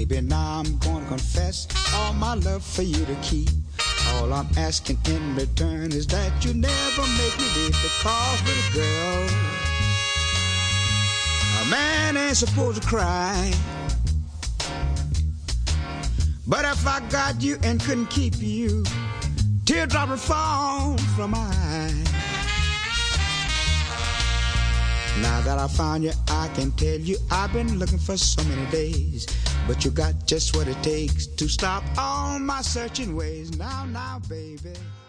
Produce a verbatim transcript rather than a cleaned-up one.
Baby, now I'm gonna confess all my love for you to keep. All I'm asking in return is that you never make me leave. Because, little girl, a man ain't supposed to cry. But if I got you and couldn't keep you, teardrop would fall from my eye. Now that I found you, I can tell you I've been looking for so many days. But you got just what it takes to stop all my searching ways. Now, now, baby.